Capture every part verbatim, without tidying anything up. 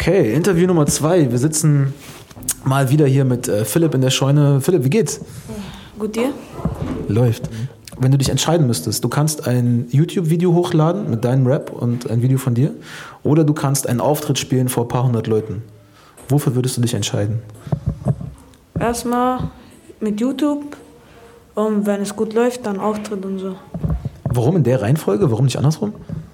Okay, Interview Nummer zwei. Wir sitzen mal wieder hier mit äh, Philipp in der Scheune. Philipp, wie geht's? Gut, dir? Läuft. Wenn du dich entscheiden müsstest, du kannst ein YouTube-Video hochladen mit deinem Rap und ein Video von dir, oder du kannst einen Auftritt spielen vor ein paar hundert Leuten. Wofür würdest du dich entscheiden? Erstmal mit YouTube und wenn es gut läuft, dann Auftritt und so. Warum in der Reihenfolge? Warum nicht andersrum?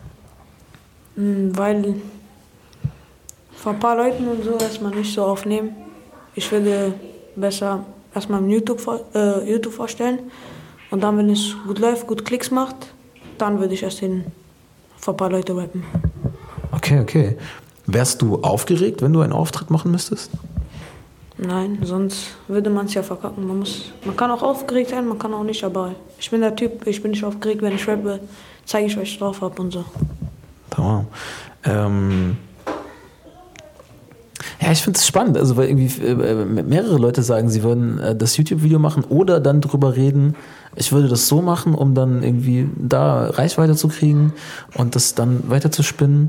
Weil vor ein paar Leuten und so erstmal nicht so aufnehmen. Ich würde besser erstmal mit YouTube, äh, YouTube vorstellen und dann, wenn es gut läuft, gut Klicks macht, dann würde ich erst hin vor ein paar Leute rappen. Okay, okay. Wärst du aufgeregt, wenn du einen Auftritt machen müsstest? Nein, sonst würde man es ja verkacken. Man muss, man kann auch aufgeregt sein, man kann auch nicht, aber ich bin der Typ, ich bin nicht aufgeregt, wenn ich rappe, zeige ich, was ich drauf habe und so. Tamam. Ähm ja, ich finde es spannend, also weil irgendwie äh, mehrere Leute sagen, sie würden äh, das YouTube-Video machen oder dann drüber reden, ich würde das so machen, um dann irgendwie da Reichweite zu kriegen und das dann weiter zu spinnen.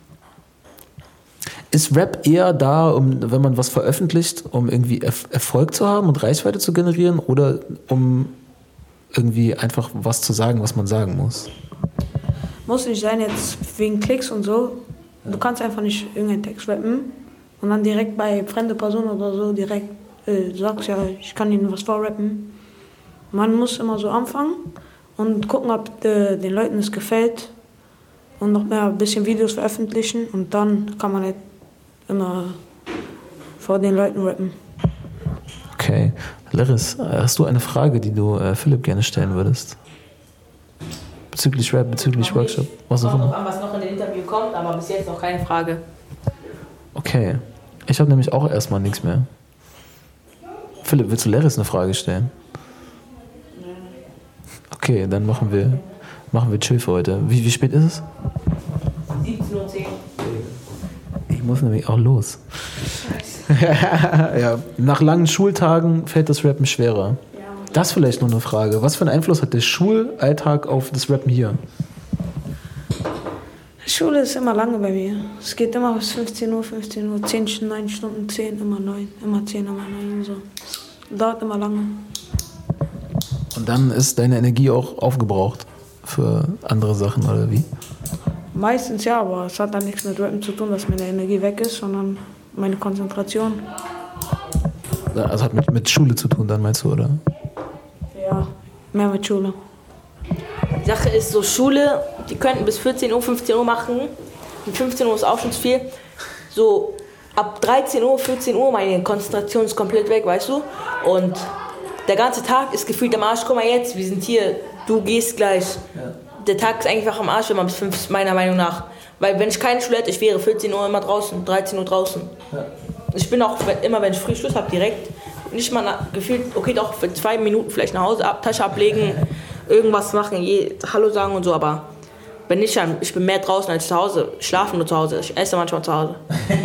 Ist Rap eher da, um, wenn man was veröffentlicht, um irgendwie Erf- Erfolg zu haben und Reichweite zu generieren oder um irgendwie einfach was zu sagen, was man sagen muss? Muss nicht sein jetzt wegen Klicks und so. Du kannst einfach nicht irgendeinen Text rappen und dann direkt bei fremde Personen oder so direkt äh, sagst, ja, ich kann ihnen was vorrappen. Man muss immer so anfangen und gucken, ob de, den Leuten es gefällt und noch mehr ein bisschen Videos veröffentlichen und dann kann man halt immer vor den Leuten rappen. Okay. Leris, hast du eine Frage, die du äh, Philipp gerne stellen würdest? Bezüglich Rap, bezüglich noch Workshop, nicht. was auch Kommt immer? noch an, was noch in dem Interview kommt, aber bis jetzt noch keine Frage. Okay. Ich habe nämlich auch erstmal nichts mehr. Philipp, willst du Leris eine Frage stellen? Okay, dann machen wir, machen wir Chill für heute. Wie, wie spät ist es? siebzehn Uhr zehn. Ich muss nämlich auch los. Ja, nach langen Schultagen fällt das Rappen schwerer. Das ist vielleicht noch eine Frage. Was für einen Einfluss hat der Schulalltag auf das Rappen hier? Schule ist immer lange bei mir. Es geht immer bis fünfzehn Uhr, fünfzehn Uhr, zehn, neun Stunden, zehn, immer neun, immer zehn, immer neun und so. Dauert immer lange. Und dann ist deine Energie auch aufgebraucht für andere Sachen, oder wie? Meistens ja, aber es hat dann nichts mit Rappen zu tun, dass meine Energie weg ist, sondern meine Konzentration. Also hat mit, mit Schule zu tun, dann meinst du, oder? Ja, mehr mit Schule. Die Sache ist so, Schule, die könnten bis vierzehn Uhr, fünfzehn Uhr machen. Und fünfzehn Uhr ist auch schon zu viel. So ab dreizehn Uhr, vierzehn Uhr, meine Konzentration ist komplett weg, weißt du? Und der ganze Tag ist gefühlt am Arsch. Guck mal jetzt, wir sind hier, du gehst gleich. Ja. Der Tag ist einfach am Arsch, wenn man bis fünf, meiner Meinung nach. Weil wenn ich keine Schule hätte, ich wäre vierzehn Uhr immer draußen, dreizehn Uhr draußen. Ja. Ich bin auch immer, wenn ich früh Schluss habe, direkt. Nicht mal nach, gefühlt, okay, doch für zwei Minuten vielleicht nach Hause ab, Tasche ablegen, irgendwas machen, je, Hallo sagen und so, aber wenn nicht, dann, ich bin mehr draußen als zu Hause. Ich schlafe nur zu Hause, ich esse manchmal zu Hause.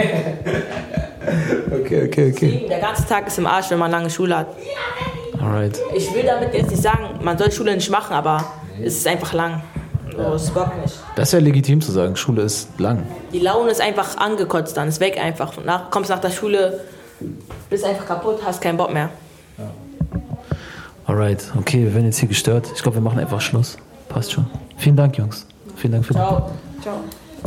Okay, okay, okay. Deswegen, der ganze Tag ist im Arsch, wenn man lange Schule hat. Alright. Ich will damit jetzt nicht sagen, man soll Schule nicht machen, aber es ist einfach lang. So, es bockt nicht. Das ist ja legitim zu sagen, Schule ist lang. Die Laune ist einfach angekotzt, dann ist weg einfach. Nach, kommst nach der Schule, bist einfach kaputt, hast keinen Bock mehr. Ja. Alright, okay, wir werden jetzt hier gestört. Ich glaube, wir machen einfach Schluss. Passt schon. Vielen Dank, Jungs. Vielen Dank für Ciao. Ciao.